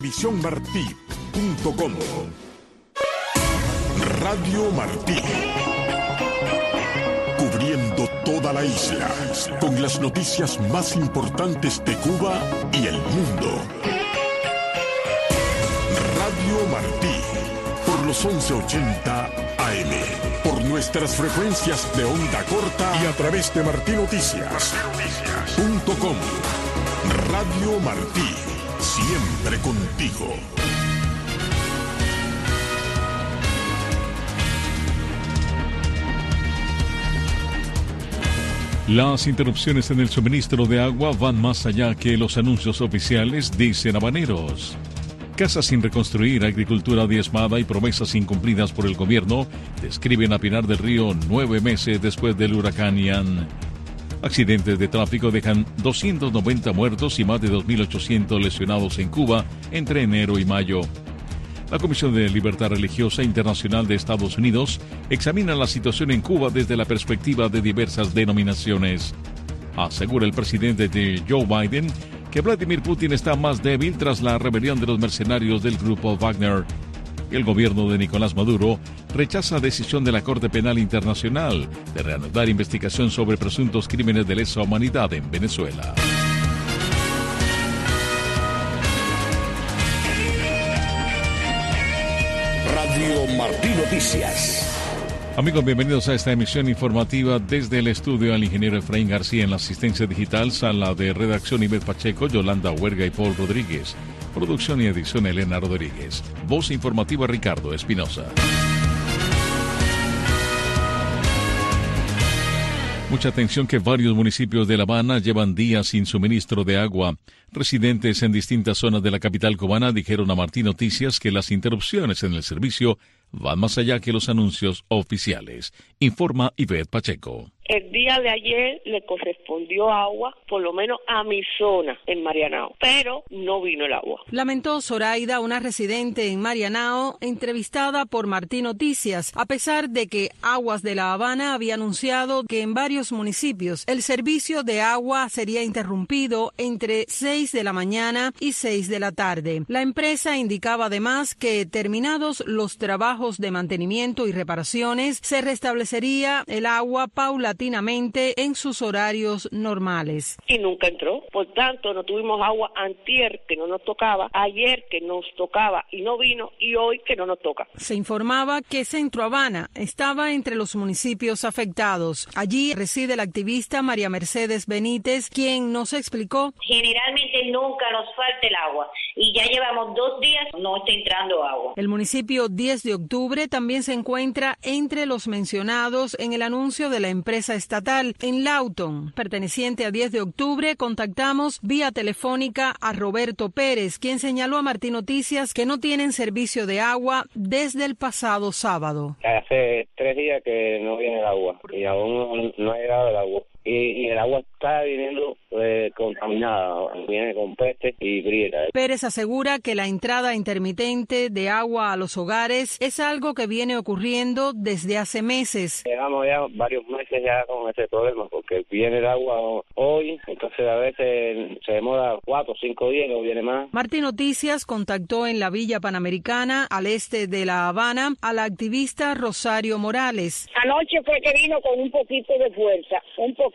Visionmartí.com. Radio Martí. Cubriendo toda la isla con las noticias más importantes de Cuba y el mundo. Radio Martí. Por los 1180 AM. Por nuestras frecuencias de onda corta y a través de martinoticias.com. Radio Martí. Siempre contigo. Las interrupciones en el suministro de agua van más allá que los anuncios oficiales, dicen habaneros. Casas sin reconstruir, agricultura diezmada y promesas incumplidas por el gobierno describen a Pinar del Río 9 meses después del huracán Ian. Accidentes de tráfico dejan 290 muertos y más de 2.800 lesionados en Cuba entre enero y mayo. La Comisión de Libertad Religiosa Internacional de Estados Unidos examina la situación en Cuba desde la perspectiva de diversas denominaciones. Asegura el presidente de Joe Biden que Vladimir Putin está más débil tras la rebelión de los mercenarios del grupo Wagner. El gobierno de Nicolás Maduro rechaza decisión de la Corte Penal Internacional de reanudar investigación sobre presuntos crímenes de lesa humanidad en Venezuela. Radio Martí Noticias. Amigos, bienvenidos a esta emisión informativa desde el estudio al ingeniero Efraín García en la asistencia digital, sala de redacción Ivette Pacheco, Yolanda Huerga y Paul Rodríguez. Producción y edición Elena Rodríguez. Voz informativa Ricardo Espinosa. Mucha atención que varios municipios de La Habana llevan días sin suministro de agua. Residentes en distintas zonas de la capital cubana dijeron a Martí Noticias que las interrupciones en el servicio van más allá que los anuncios oficiales. Informa Ivette Pacheco. El día de ayer le correspondió agua, por lo menos a mi zona, en Marianao, pero no vino el agua. Lamentó Zoraida, una residente en Marianao, entrevistada por Martí Noticias, a pesar de que Aguas de La Habana había anunciado que en varios municipios el servicio de agua sería interrumpido entre 6 de la mañana y 6 de la tarde. La empresa indicaba además que, terminados los trabajos de mantenimiento y reparaciones, se restablecería el agua paulatinamente en sus horarios normales. Y nunca entró. Por tanto, no tuvimos agua antier, que no nos tocaba, ayer que nos tocaba y no vino, y hoy que no nos toca. Se informaba que Centro Habana estaba entre los municipios afectados. Allí reside la activista María Mercedes Benítez, quien nos explicó: generalmente nunca nos falta el agua y ya llevamos 2 días no está entrando agua. El municipio 10 de octubre también se encuentra entre los mencionados en el anuncio de la empresa estatal. En Lawton, perteneciente a 10 de octubre, contactamos vía telefónica a Roberto Pérez, quien señaló a Martí Noticias que no tienen servicio de agua desde el pasado sábado. Hace 3 días que no viene el agua y aún no ha llegado el agua. Y el agua está viniendo contaminada, viene con peste y grieta. Pérez asegura que la entrada intermitente de agua a los hogares es algo que viene ocurriendo desde hace meses. Llevamos ya varios meses ya con ese problema, porque viene el agua hoy, entonces a veces se demora 4 o 5 días, no viene más. Martí Noticias contactó en la Villa Panamericana, al este de La Habana, a la activista Rosario Morales. Anoche fue que vino con un poquito de fuerza, un poquito.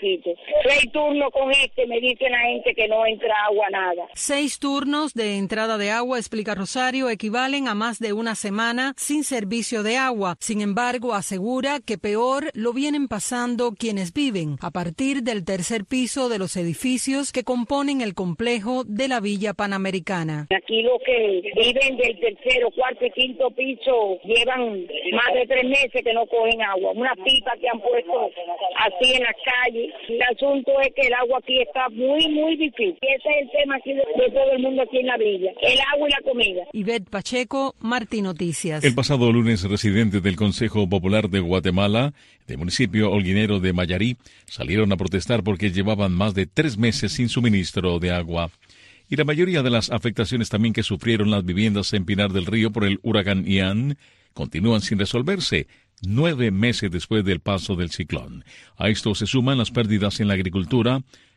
6 turnos con me dice la gente que no entra agua, nada. 6 turnos de entrada de agua, explica Rosario, equivalen a más de una semana sin servicio de agua. Sin embargo, asegura que peor lo vienen pasando quienes viven a partir del tercer piso de los edificios que componen el complejo de la Villa Panamericana. Aquí los que viven del tercero, cuarto y quinto piso llevan más de 3 meses que no cogen agua. Una pipa que han puesto así en la calle. El asunto es que el agua aquí está muy, muy difícil. Ese es el tema aquí de todo el mundo aquí en la villa. El agua y la comida. Ivette Pacheco, Martí Noticias. El pasado lunes, residentes del Consejo Popular de Guatemala, del municipio holguinero de Mayarí, salieron a protestar porque llevaban más de 3 meses sin suministro de agua. Y la mayoría de las afectaciones también que sufrieron las viviendas en Pinar del Río por el huracán Ian continúan sin resolverse 9 meses después del paso del ciclón. A esto se suman las pérdidas en la agricultura,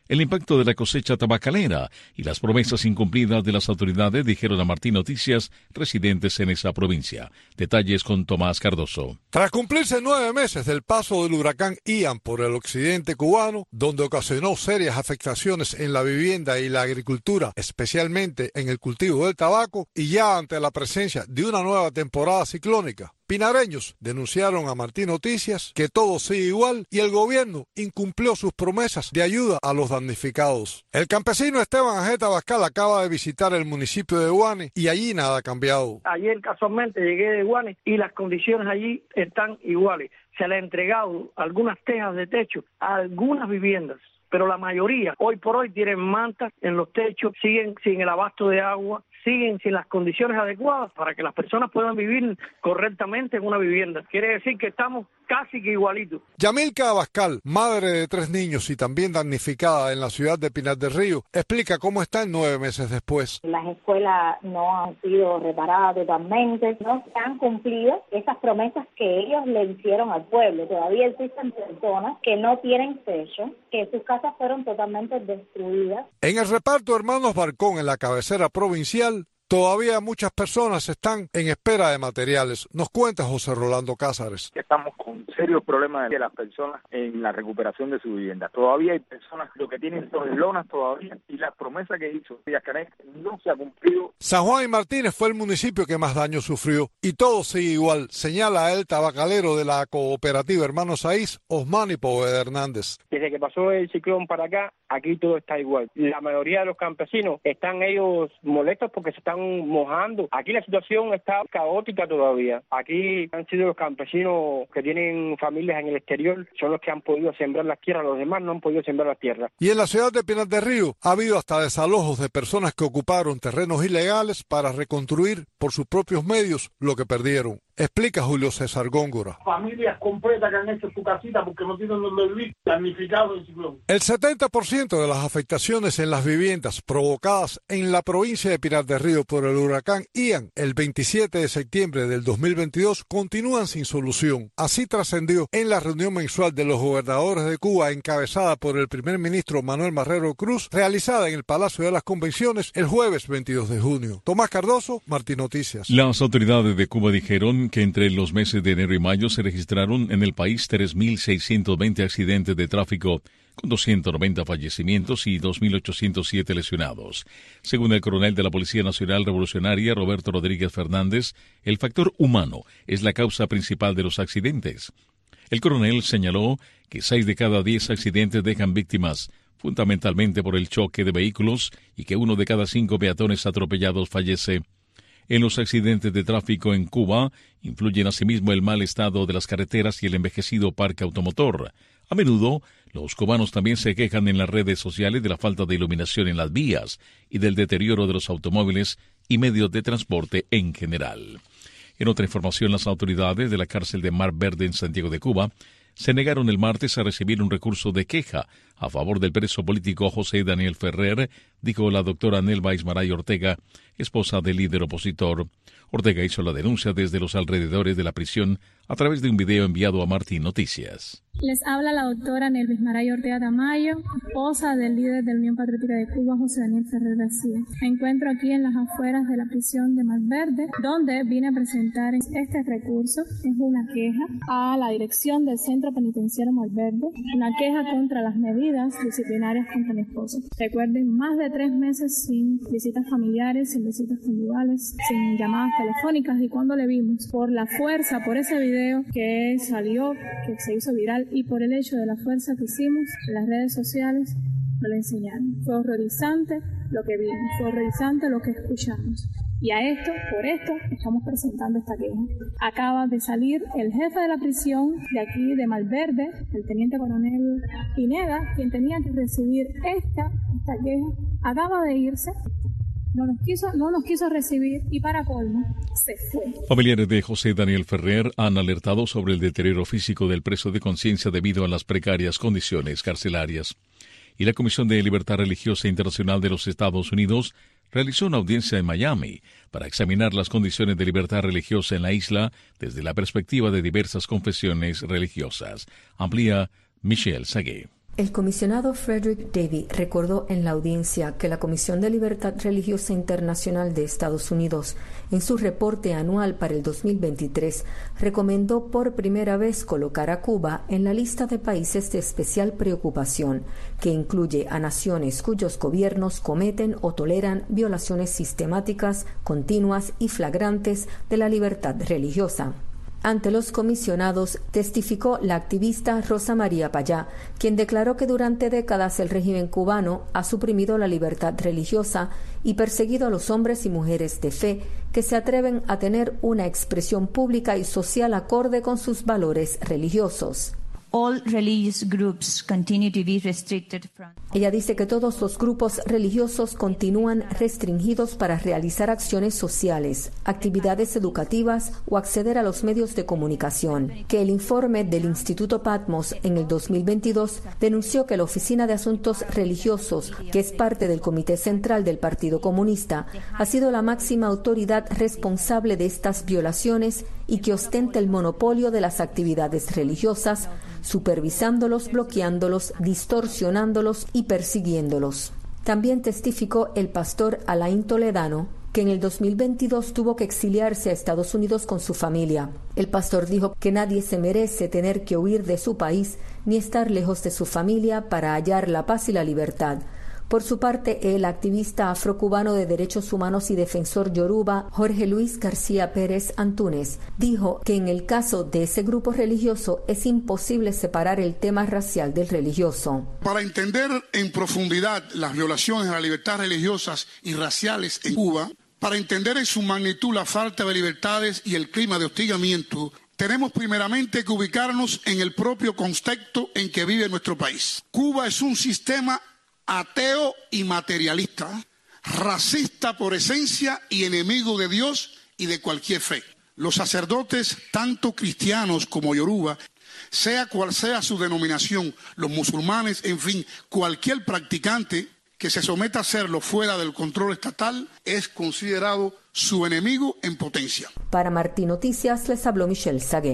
el impacto de la cosecha tabacalera y las promesas incumplidas de las autoridades, dijeron a Martín Noticias residentes en esa provincia. Detalles con Tomás Cardoso. Tras cumplirse 9 meses del paso del huracán Ian por el occidente cubano, donde ocasionó serias afectaciones en la vivienda y la agricultura, especialmente en el cultivo del tabaco, y ya ante la presencia de una nueva temporada ciclónica, pinareños denunciaron a Martín Noticias que todo sigue igual y el gobierno incumplió sus promesas de ayuda a los damnificados. El campesino Esteban Ajeta Bascal acaba de visitar el municipio de Guane y allí nada ha cambiado. Ayer casualmente llegué de Guane y las condiciones allí están iguales. Se le ha entregado algunas tejas de techo a algunas viviendas, pero la mayoría hoy por hoy tienen mantas en los techos, siguen sin el abasto de agua, siguen sin las condiciones adecuadas para que las personas puedan vivir correctamente en una vivienda. Quiere decir que estamos casi que igualitos. Yamilca Abascal, madre de 3 niños y también damnificada en la ciudad de Pinar del Río, explica cómo están 9 meses después. Las escuelas no han sido reparadas totalmente, no se han cumplido esas promesas que ellos le hicieron al pueblo. Todavía existen personas que no tienen techo, que sus casas fueron totalmente destruidas. En el reparto Hermanos Barcón, en la cabecera provincial, todavía muchas personas están en espera de materiales. Nos cuenta José Rolando Cázares. Estamos con serios problemas de las personas en la recuperación de su vivienda. Todavía hay personas lo que tienen son lonas todavía y la promesa que hizo Díaz Canel no se ha cumplido. San Juan y Martínez fue el municipio que más daño sufrió y todo sigue igual, señala el tabacalero de la cooperativa Hermanos Saiz, Osmani Poveda Hernández. Desde que pasó el ciclón para acá, aquí todo está igual. La mayoría de los campesinos están ellos molestos porque se están mojando. Aquí la situación está caótica todavía. Aquí han sido los campesinos que tienen familias en el exterior, son los que han podido sembrar las tierras, los demás no han podido sembrar las tierras. Y en la ciudad de Pinar del Río ha habido hasta desalojos de personas que ocuparon terrenos ilegales para reconstruir por sus propios medios lo que perdieron. Explica Julio César Góngora. Familias completas que han hecho su casita porque no tienen donde vivir, damnificados del ciclón. El 70% de las afectaciones en las viviendas provocadas en la provincia de Pinar del Río por el huracán Ian el 27 de septiembre del 2022 continúan sin solución. Así trascendió en la reunión mensual de los gobernadores de Cuba encabezada por el primer ministro Manuel Marrero Cruz, realizada en el Palacio de las Convenciones el jueves 22 de junio. Tomás Cardoso, Martín Noticias. Las autoridades de Cuba dijeron que entre los meses de enero y mayo se registraron en el país 3.620 accidentes de tráfico, con 290 fallecimientos y 2.807 lesionados. Según el coronel de la Policía Nacional Revolucionaria, Roberto Rodríguez Fernández, el factor humano es la causa principal de los accidentes. El coronel señaló que 6 de cada 10 accidentes dejan víctimas, fundamentalmente por el choque de vehículos, y que 1 de cada 5 peatones atropellados fallece. En los accidentes de tráfico en Cuba influyen asimismo el mal estado de las carreteras y el envejecido parque automotor. A menudo, los cubanos también se quejan en las redes sociales de la falta de iluminación en las vías y del deterioro de los automóviles y medios de transporte en general. En otra información, las autoridades de la cárcel de Mar Verde en Santiago de Cuba se negaron el martes a recibir un recurso de queja a favor del preso político José Daniel Ferrer, dijo la doctora Nelva Ismaray Ortega, esposa del líder opositor. Ortega hizo la denuncia desde los alrededores de la prisión a través de un video enviado a Martín Noticias. Les habla la doctora Nelva Ismaray Ortega Tamayo, esposa del líder de la Unión Patriótica de Cuba, José Daniel Ferrer García. Me encuentro aquí en las afueras de la prisión de Malverde, donde vine a presentar este recurso. Es una queja a la dirección del Centro Penitenciario Malverde, una queja contra las medidas disciplinarias contra mi esposo. Recuerden, más de 3 meses sin visitas familiares, sin visitas conjugales, sin llamadas telefónicas, y cuando le vimos, por la fuerza, por ese video que salió, que se hizo viral, y por el hecho de la fuerza que hicimos en las redes sociales, me lo enseñaron. Fue horrorizante lo que vimos, fue horrorizante lo que escuchamos. Y a esto, por esto, estamos presentando esta queja. Acaba de salir el jefe de la prisión de aquí, de Malverde, el teniente coronel Pineda, quien tenía que recibir esta queja, acaba de irse. No nos quiso recibir y para colmo se fue. Familiares de José Daniel Ferrer han alertado sobre el deterioro físico del preso de conciencia debido a las precarias condiciones carcelarias. Y la Comisión de Libertad Religiosa Internacional de los Estados Unidos realizó una audiencia en Miami para examinar las condiciones de libertad religiosa en la isla desde la perspectiva de diversas confesiones religiosas. Amplía Michelle Sagué. El comisionado Frederick Davy recordó en la audiencia que la Comisión de Libertad Religiosa Internacional de Estados Unidos, en su reporte anual para el 2023, recomendó por primera vez colocar a Cuba en la lista de países de especial preocupación, que incluye a naciones cuyos gobiernos cometen o toleran violaciones sistemáticas, continuas y flagrantes de la libertad religiosa. Ante los comisionados testificó la activista Rosa María Payá, quien declaró que durante décadas el régimen cubano ha suprimido la libertad religiosa y perseguido a los hombres y mujeres de fe que se atreven a tener una expresión pública y social acorde con sus valores religiosos. All religious groups continue to be restricted from... Ella dice que todos los grupos religiosos continúan restringidos para realizar acciones sociales, actividades educativas o acceder a los medios de comunicación. Que el informe del Instituto Patmos en el 2022 denunció que la Oficina de Asuntos Religiosos, que es parte del Comité Central del Partido Comunista, ha sido la máxima autoridad responsable de estas violaciones y que ostenta el monopolio de las actividades religiosas, supervisándolos, bloqueándolos, distorsionándolos y persiguiéndolos. También testificó el pastor Alain Toledano, que en el 2022 tuvo que exiliarse a Estados Unidos con su familia. El pastor dijo que nadie se merece tener que huir de su país ni estar lejos de su familia para hallar la paz y la libertad. Por su parte, el activista afrocubano de derechos humanos y defensor yoruba, Jorge Luis García Pérez Antúnez, dijo que en el caso de ese grupo religioso es imposible separar el tema racial del religioso. Para entender en profundidad las violaciones a las libertades religiosas y raciales en Cuba, para entender en su magnitud la falta de libertades y el clima de hostigamiento, tenemos primeramente que ubicarnos en el propio contexto en que vive nuestro país. Cuba es un sistema ateo y materialista, racista por esencia y enemigo de Dios y de cualquier fe. Los sacerdotes, tanto cristianos como yoruba, sea cual sea su denominación, los musulmanes, en fin, cualquier practicante que se someta a hacerlo fuera del control estatal es considerado su enemigo en potencia. Para Martí Noticias les habló Michelle Sagué.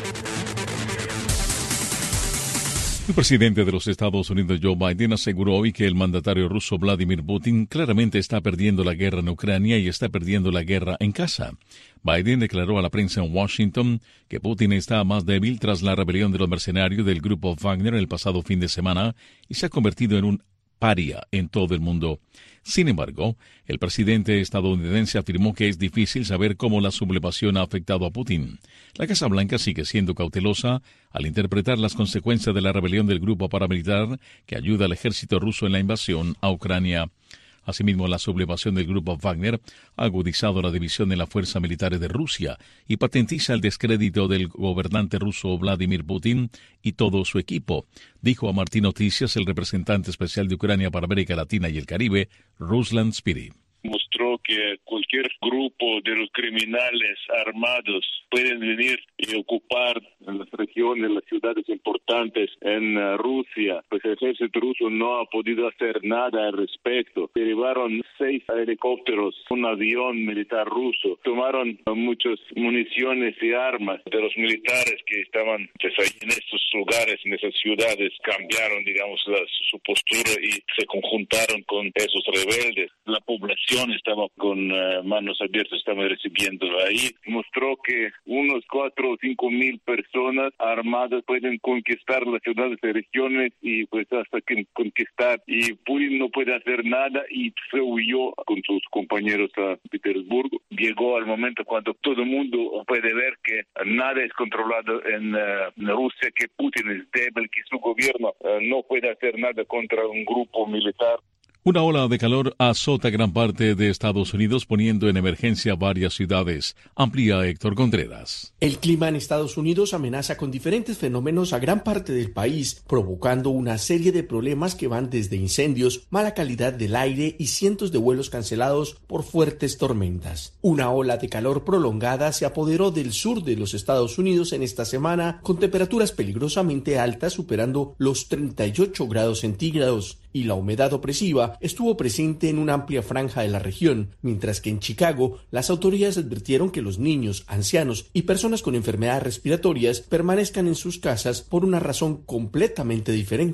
El presidente de los Estados Unidos, Joe Biden, aseguró hoy que el mandatario ruso Vladimir Putin claramente está perdiendo la guerra en Ucrania y está perdiendo la guerra en casa. Biden declaró a la prensa en Washington que Putin está más débil tras la rebelión de los mercenarios del grupo Wagner el pasado fin de semana y se ha convertido en un paria en todo el mundo. Sin embargo, el presidente estadounidense afirmó que es difícil saber cómo la sublevación ha afectado a Putin. La Casa Blanca sigue siendo cautelosa al interpretar las consecuencias de la rebelión del grupo paramilitar que ayuda al ejército ruso en la invasión a Ucrania. Asimismo, la sublevación del grupo Wagner ha agudizado la división en las fuerzas militares de Rusia y patentiza el descrédito del gobernante ruso Vladimir Putin y todo su equipo, dijo a Martí Noticias el representante especial de Ucrania para América Latina y el Caribe, Ruslan Spiri. Mostró que cualquier grupo de los criminales armados pueden venir y ocupar las regiones, las ciudades importantes en Rusia. Pues el ejército ruso no ha podido hacer nada al respecto. Derribaron 6 helicópteros, un avión militar ruso. Tomaron muchas municiones y armas de los militares que estaban pues, ahí en estos lugares, en esas ciudades. Cambiaron, digamos, su postura y se conjuntaron con esos rebeldes. La población estaba con manos abiertas, estaba recibiendo ahí. Mostró que unos 4 o 5 mil personas armadas pueden conquistar las ciudades y regiones y pues hasta que conquistar. Y Putin no puede hacer nada y se huyó con sus compañeros a Petersburgo. Llegó al momento cuando todo el mundo puede ver que nada es controlado en Rusia, que Putin es débil, que su gobierno no puede hacer nada contra un grupo militar. Una ola de calor azota gran parte de Estados Unidos, poniendo en emergencia varias ciudades. Amplía Héctor Contreras. El clima en Estados Unidos amenaza con diferentes fenómenos a gran parte del país, provocando una serie de problemas que van desde incendios, mala calidad del aire y cientos de vuelos cancelados por fuertes tormentas. Una ola de calor prolongada se apoderó del sur de los Estados Unidos en esta semana, con temperaturas peligrosamente altas superando los 38 grados centígrados, y la humedad opresiva estuvo presente en una amplia franja de la región, mientras que en Chicago las autoridades advirtieron que los niños, ancianos y personas con enfermedades respiratorias permanezcan en sus casas por una razón completamente diferente: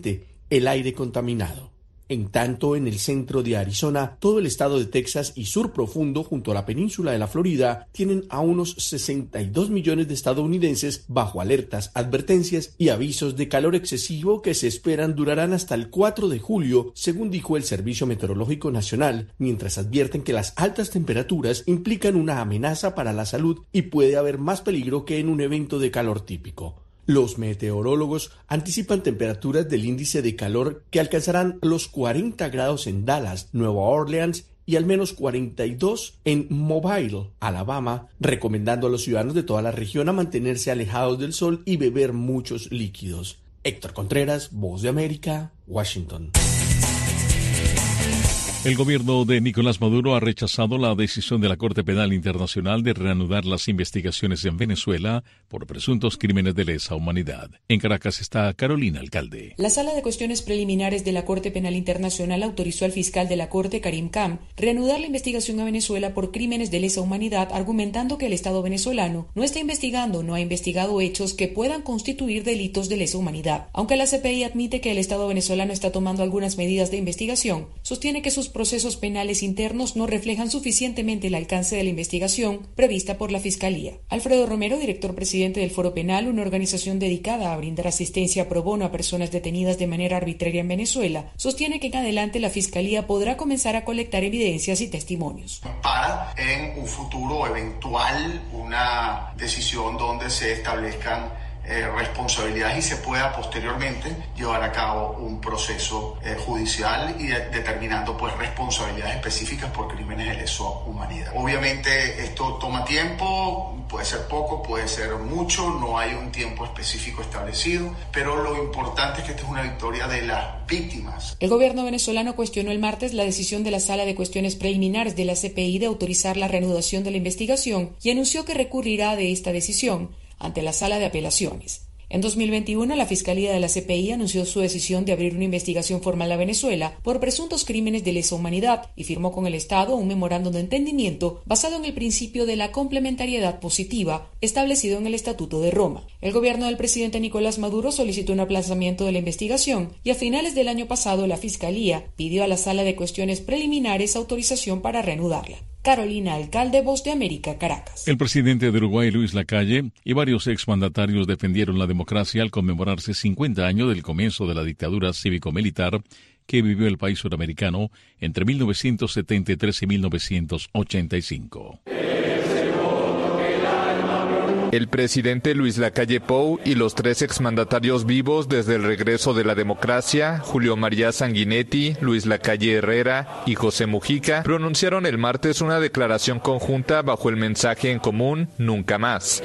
el aire contaminado. En tanto, en el centro de Arizona, todo el estado de Texas y sur profundo junto a la península de la Florida tienen a unos 62 millones de estadounidenses bajo alertas, advertencias y avisos de calor excesivo que se esperan durarán hasta el 4 de julio, según dijo el Servicio Meteorológico Nacional, mientras advierten que las altas temperaturas implican una amenaza para la salud y puede haber más peligro que en un evento de calor típico. Los meteorólogos anticipan temperaturas del índice de calor que alcanzarán los 40 grados en Dallas, Nueva Orleans y al menos 42 en Mobile, Alabama, recomendando a los ciudadanos de toda la región a mantenerse alejados del sol y beber muchos líquidos. Héctor Contreras, Voz de América, Washington. El gobierno de Nicolás Maduro ha rechazado la decisión de la Corte Penal Internacional de reanudar las investigaciones en Venezuela por presuntos crímenes de lesa humanidad. En Caracas está Carolina Alcalde. La Sala de Cuestiones Preliminares de la Corte Penal Internacional autorizó al fiscal de la Corte, Karim Khan, reanudar la investigación a Venezuela por crímenes de lesa humanidad, argumentando que el Estado venezolano no está investigando, no ha investigado hechos que puedan constituir delitos de lesa humanidad. Aunque la CPI admite que el Estado venezolano está tomando algunas medidas de investigación, sostiene que sus procesos penales internos no reflejan suficientemente el alcance de la investigación prevista por la Fiscalía. Alfredo Romero, director presidente del Foro Penal, una organización dedicada a brindar asistencia pro bono a personas detenidas de manera arbitraria en Venezuela, sostiene que en adelante la Fiscalía podrá comenzar a colectar evidencias y testimonios. Para en un futuro eventual una decisión donde se establezcan responsabilidades y se pueda posteriormente llevar a cabo un proceso judicial y determinando pues responsabilidades específicas por crímenes de lesa humanidad. Obviamente esto toma tiempo, puede ser poco, puede ser mucho, no hay un tiempo específico establecido, pero lo importante es que esta es una victoria de las víctimas. El gobierno venezolano cuestionó el martes la decisión de la Sala de Cuestiones Preliminares de la CPI de autorizar la reanudación de la investigación y anunció que recurrirá de esta decisión ante la Sala de Apelaciones. En 2021, la Fiscalía de la CPI anunció su decisión de abrir una investigación formal a Venezuela por presuntos crímenes de lesa humanidad y firmó con el Estado un memorándum de entendimiento basado en el principio de la complementariedad positiva establecido en el Estatuto de Roma. El gobierno del presidente Nicolás Maduro solicitó un aplazamiento de la investigación y a finales del año pasado la Fiscalía pidió a la Sala de Cuestiones Preliminares autorización para reanudarla. Carolina Alcalde, Voz de América, Caracas. El presidente de Uruguay, Luis Lacalle, y varios exmandatarios defendieron la democracia al conmemorarse 50 años del comienzo de la dictadura cívico-militar que vivió el país suramericano entre 1973 y 1985. El presidente Luis Lacalle Pou y los 3 exmandatarios vivos desde el regreso de la democracia, Julio María Sanguinetti, Luis Lacalle Herrera y José Mujica, pronunciaron el martes una declaración conjunta bajo el mensaje en común "Nunca más".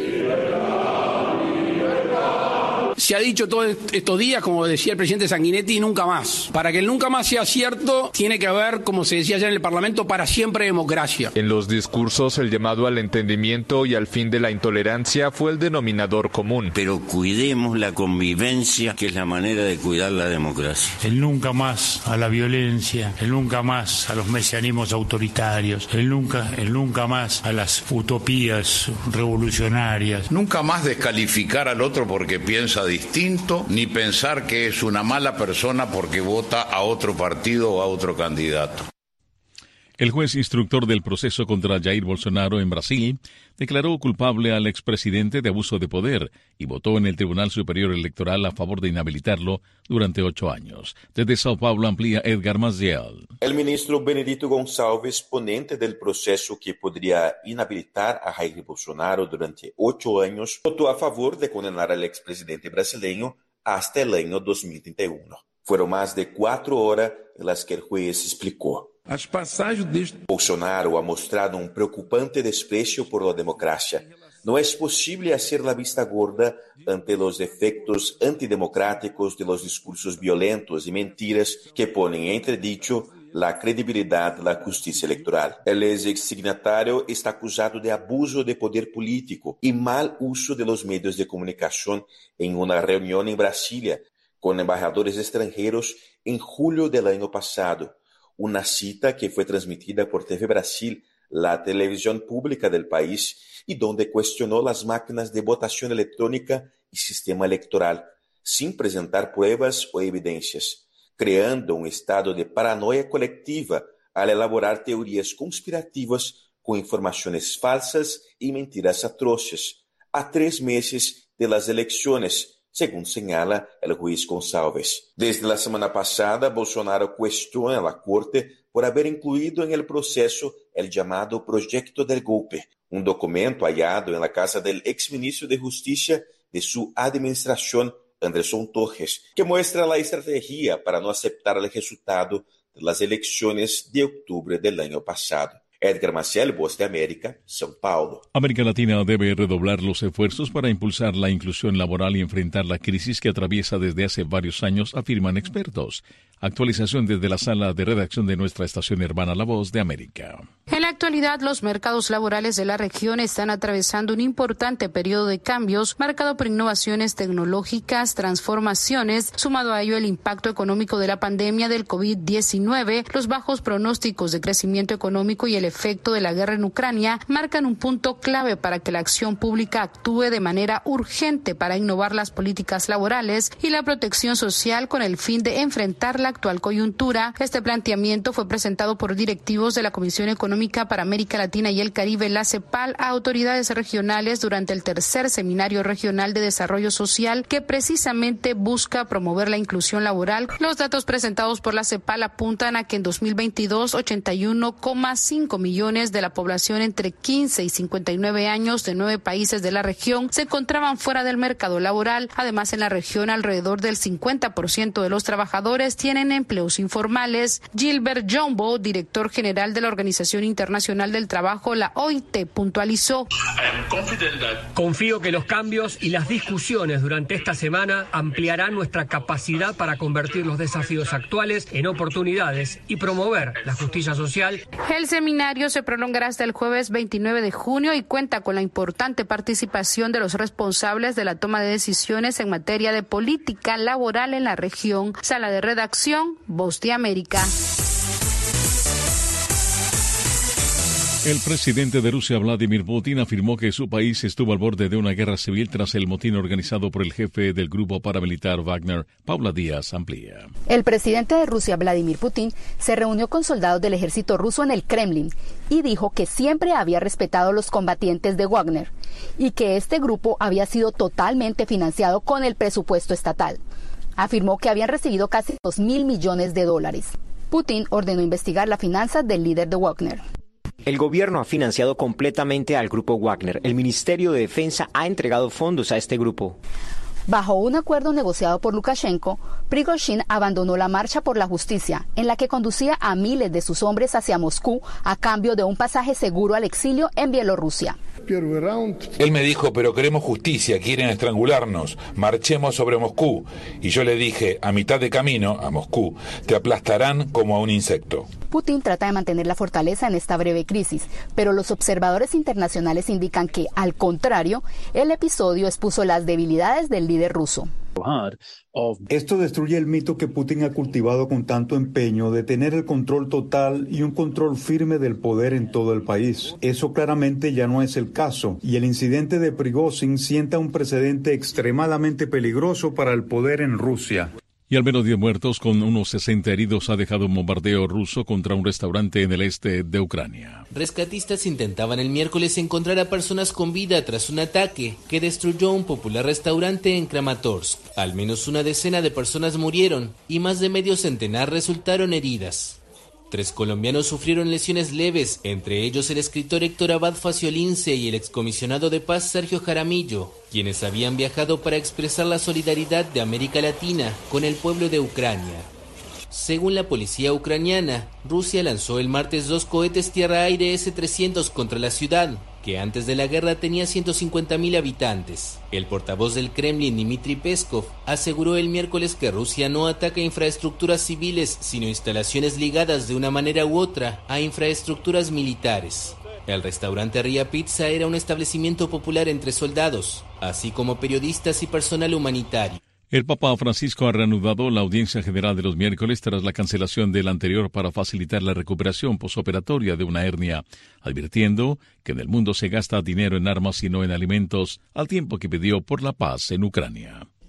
Se ha dicho todos estos días, como decía el presidente Sanguinetti, nunca más. Para que el nunca más sea cierto, tiene que haber, como se decía ayer en el Parlamento, para siempre democracia. En los discursos, el llamado al entendimiento y al fin de la intolerancia fue el denominador común. Pero cuidemos la convivencia, que es la manera de cuidar la democracia. El nunca más a la violencia, el nunca más a los mesianismos autoritarios, el nunca más a las utopías revolucionarias. Nunca más descalificar al otro porque piensa distinto, ni pensar que es una mala persona porque vota a otro partido o a otro candidato. El juez instructor del proceso contra Jair Bolsonaro en Brasil declaró culpable al expresidente de abuso de poder y votó en el Tribunal Superior Electoral a favor de inhabilitarlo durante 8 años. Desde Sao Paulo amplía Edgar Maciel. El ministro Benedito Gonçalves, ponente del proceso que podría inhabilitar a Jair Bolsonaro durante 8 años, votó a favor de condenar al expresidente brasileño hasta el año 2031. Fueron más de 4 horas en las que el juez explicó. Bolsonaro ha mostrado un preocupante desprecio por la democracia. No es posible hacer la vista gorda ante los efectos antidemocráticos de los discursos violentos y mentiras que ponen en entredicho la credibilidad de la justicia electoral. El exsignatario está acusado de abuso de poder político y mal uso de los medios de comunicación en una reunión en Brasilia con embajadores extranjeros en julio del año pasado. Una cita que fue transmitida por TV Brasil, la televisión pública del país, y donde cuestionó las máquinas de votación electrónica y sistema electoral, sin presentar pruebas o evidencias. creando un estado de paranoia colectiva al elaborar teorías conspirativas con informaciones falsas y mentiras atroces, a 3 meses de las elecciones, según señala el juez Gonçalves. Desde la semana pasada, Bolsonaro cuestiona a la Corte por haber incluido en el proceso el llamado Proyecto del Golpe, un documento hallado en la casa del exministro de Justicia de su administración, Anderson Torres, que muestra la estrategia para no aceptar el resultado de las elecciones de octubre del año pasado. Edgar Maciel, Voz de América, São Paulo. América Latina debe redoblar los esfuerzos para impulsar la inclusión laboral y enfrentar la crisis que atraviesa desde hace varios años, afirman expertos. Actualización desde la sala de redacción de nuestra estación hermana La Voz de América. En la actualidad, los mercados laborales de la región están atravesando un importante periodo de cambios marcado por innovaciones tecnológicas, transformaciones, sumado a ello el impacto económico de la pandemia del COVID-19, los bajos pronósticos de crecimiento económico y el efecto de la guerra en Ucrania marcan un punto clave para que la acción pública actúe de manera urgente para innovar las políticas laborales y la protección social con el fin de enfrentar la actual coyuntura. Este planteamiento fue presentado por directivos de la Comisión Económica para América Latina y el Caribe, la CEPAL, a autoridades regionales durante el tercer Seminario Regional de Desarrollo Social que precisamente busca promover la inclusión laboral. Los datos presentados por la CEPAL apuntan a que en 2022, 81,5 millones de la población entre 15 y 59 años de 9 países de la región se encontraban fuera del mercado laboral. Además, en la región, alrededor del 50% de los trabajadores tienen empleos informales. Gilbert Jumbo, director general de la Organización Internacional del Trabajo, la OIT, puntualizó: confío que los cambios y las discusiones durante esta semana ampliarán nuestra capacidad para convertir los desafíos actuales en oportunidades y promover la justicia social. El seminario se prolongará hasta el jueves 29 de junio y cuenta con la importante participación de los responsables de la toma de decisiones en materia de política laboral en la región. Sala de redacción, Voz de América. El presidente de Rusia, Vladimir Putin, afirmó que su país estuvo al borde de una guerra civil tras el motín organizado por el jefe del grupo paramilitar Wagner. Paula Díaz amplía. El presidente de Rusia, Vladimir Putin, se reunió con soldados del ejército ruso en el Kremlin y dijo que siempre había respetado a los combatientes de Wagner y que este grupo había sido totalmente financiado con el presupuesto estatal. Afirmó que habían recibido casi $2.000 millones. Putin ordenó investigar las finanzas del líder de Wagner. El gobierno ha financiado completamente al grupo Wagner. El Ministerio de Defensa ha entregado fondos a este grupo. Bajo un acuerdo negociado por Lukashenko, Prigozhin abandonó la marcha por la justicia, en la que conducía a miles de sus hombres hacia Moscú a cambio de un pasaje seguro al exilio en Bielorrusia. Él me dijo, pero queremos justicia, quieren estrangularnos, marchemos sobre Moscú. Y yo le dije, a mitad de camino, a Moscú, te aplastarán como a un insecto. Putin trata de mantener la fortaleza en esta breve crisis, pero los observadores internacionales indican que, al contrario, el episodio expuso las debilidades del líder ruso. Esto destruye el mito que Putin ha cultivado con tanto empeño de tener el control total y un control firme del poder en todo el país. Eso claramente ya no es el caso, y el incidente de Prigozhin sienta un precedente extremadamente peligroso para el poder en Rusia. Y al menos 10 muertos con unos 60 heridos ha dejado un bombardeo ruso contra un restaurante en el este de Ucrania. Rescatistas intentaban el miércoles encontrar a personas con vida tras un ataque que destruyó un popular restaurante en Kramatorsk. Al menos una decena de personas murieron y más de medio centenar resultaron heridas. 3 colombianos sufrieron lesiones leves, entre ellos el escritor Héctor Abad Faciolince y el excomisionado de paz Sergio Jaramillo, quienes habían viajado para expresar la solidaridad de América Latina con el pueblo de Ucrania. Según la policía ucraniana, Rusia lanzó el martes 2 cohetes tierra-aire S-300 contra la ciudad, que antes de la guerra tenía 150.000 habitantes. El portavoz del Kremlin, Dmitry Peskov, aseguró el miércoles que Rusia no ataca infraestructuras civiles, sino instalaciones ligadas de una manera u otra a infraestructuras militares. El restaurante Ria Pizza era un establecimiento popular entre soldados, así como periodistas y personal humanitario. El Papa Francisco ha reanudado la audiencia general de los miércoles tras la cancelación del anterior para facilitar la recuperación posoperatoria de una hernia, advirtiendo que en el mundo se gasta dinero en armas y no en alimentos, al tiempo que pidió por la paz en Ucrania.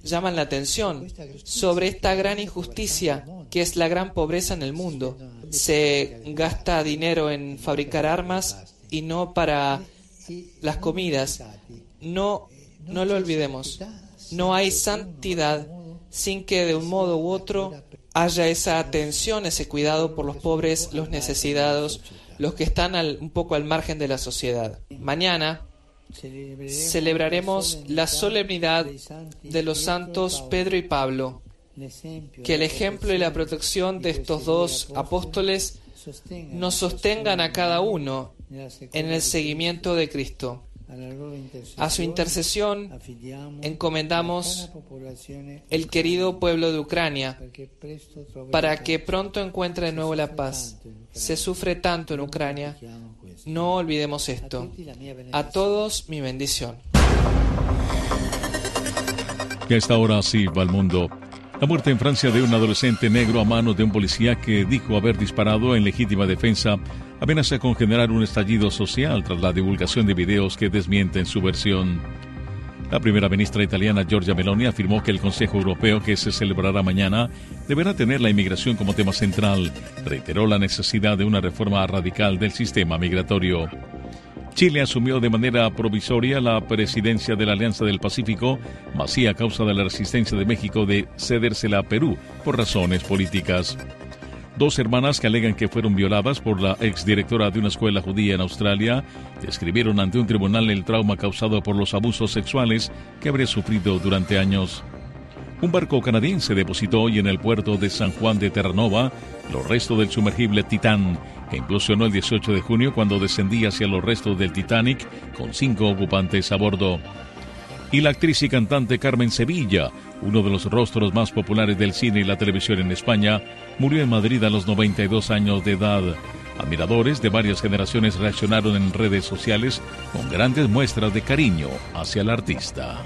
llaman la atención sobre esta gran injusticia que es la gran pobreza en el mundo. Se gasta dinero en fabricar armas y no para las comidas. No lo olvidemos. No hay santidad sin que de un modo u otro haya esa atención, ese cuidado por los pobres, los necesitados, los que están un poco al margen de la sociedad. Mañana celebraremos la solemnidad de los santos Pedro y Pablo. Que el ejemplo y la protección de estos dos apóstoles nos sostengan a cada uno en el seguimiento de Cristo. A su intercesión encomendamos el querido pueblo de Ucrania para que pronto encuentre de nuevo la paz. Se sufre tanto en Ucrania. No olvidemos esto. A todos mi bendición. Y a esta hora sí va al mundo. La muerte en Francia de un adolescente negro a manos de un policía que dijo haber disparado en legítima defensa amenaza con generar un estallido social tras la divulgación de videos que desmienten su versión. La primera ministra italiana Giorgia Meloni afirmó que el Consejo Europeo, que se celebrará mañana, deberá tener la inmigración como tema central. Reiteró la necesidad de una reforma radical del sistema migratorio. Chile asumió de manera provisoria la presidencia de la Alianza del Pacífico, masía a causa de la resistencia de México de cedérsela a Perú por razones políticas. 2 hermanas que alegan que fueron violadas por la exdirectora de una escuela judía en Australia describieron ante un tribunal el trauma causado por los abusos sexuales que habría sufrido durante años. Un barco canadiense depositó hoy en el puerto de San Juan de Terranova los restos del sumergible Titán, que implosionó el 18 de junio cuando descendía hacia los restos del Titanic con 5 ocupantes a bordo. Y la actriz y cantante Carmen Sevilla, uno de los rostros más populares del cine y la televisión en España, murió en Madrid a los 92 años de edad. Admiradores de varias generaciones reaccionaron en redes sociales con grandes muestras de cariño hacia el artista.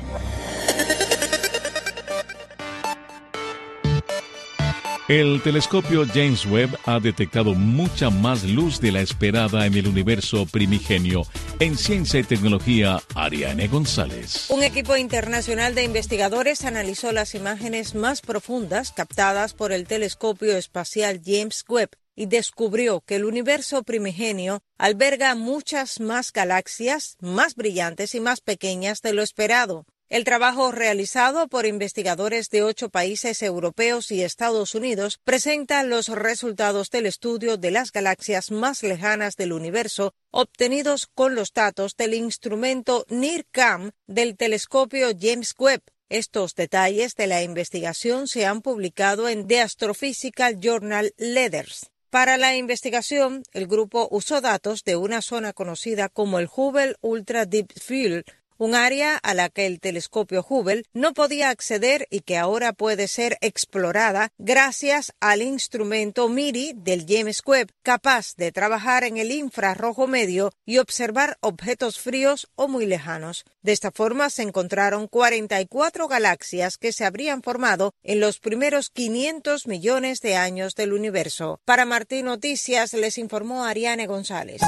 El telescopio James Webb ha detectado mucha más luz de la esperada en el universo primigenio. En Ciencia y Tecnología, Ariane González. Un equipo internacional de investigadores analizó las imágenes más profundas captadas por el telescopio espacial James Webb y descubrió que el universo primigenio alberga muchas más galaxias, más brillantes y más pequeñas de lo esperado. El trabajo realizado por investigadores de 8 países europeos y Estados Unidos presenta los resultados del estudio de las galaxias más lejanas del universo obtenidos con los datos del instrumento NIRCam del telescopio James Webb. Estos detalles de la investigación se han publicado en The Astrophysical Journal Letters. Para la investigación, el grupo usó datos de una zona conocida como el Hubble Ultra Deep Field, un área a la que el telescopio Hubble no podía acceder y que ahora puede ser explorada gracias al instrumento MIRI del James Webb, capaz de trabajar en el infrarrojo medio y observar objetos fríos o muy lejanos. De esta forma se encontraron 44 galaxias que se habrían formado en los primeros 500 millones de años del universo. Para Martín Noticias les informó Ariane González.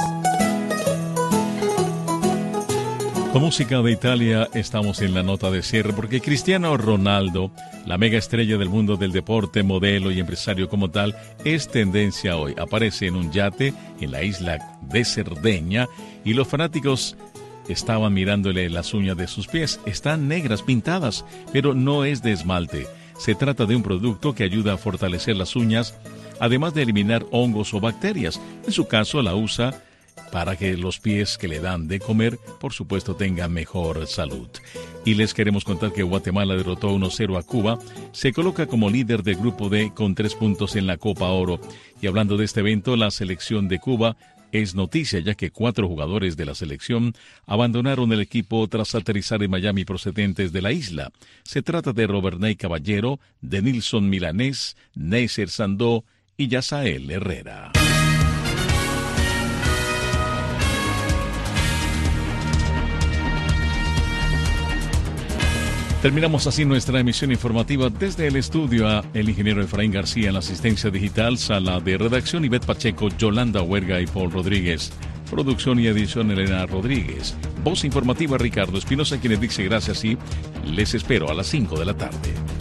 Con música de Italia estamos en la nota de cierre porque Cristiano Ronaldo, la mega estrella del mundo del deporte, modelo y empresario como tal, es tendencia hoy. Aparece en un yate en la isla de Cerdeña y los fanáticos estaban mirándole las uñas de sus pies. Están negras pintadas, pero no es de esmalte. Se trata de un producto que ayuda a fortalecer las uñas, además de eliminar hongos o bacterias. En su caso la usa para que los pies que le dan de comer, por supuesto, tengan mejor salud. Y les queremos contar que Guatemala derrotó 1-0 a Cuba, se coloca como líder del grupo D con 3 puntos en la Copa Oro. Y hablando de este evento, la selección de Cuba es noticia, ya que 4 jugadores de la selección abandonaron el equipo tras aterrizar en Miami procedentes de la isla. Se trata de Roberney Caballero, de Nilson Milanés, Neisser Sandó y Yasael Herrera. Terminamos así nuestra emisión informativa desde el estudio a el ingeniero Efraín García en la asistencia digital, sala de redacción Ivette Pacheco, Yolanda Huerga y Paul Rodríguez. Producción y edición Elena Rodríguez. Voz informativa Ricardo Espinosa, quien les dice gracias y les espero a las 5 de la tarde.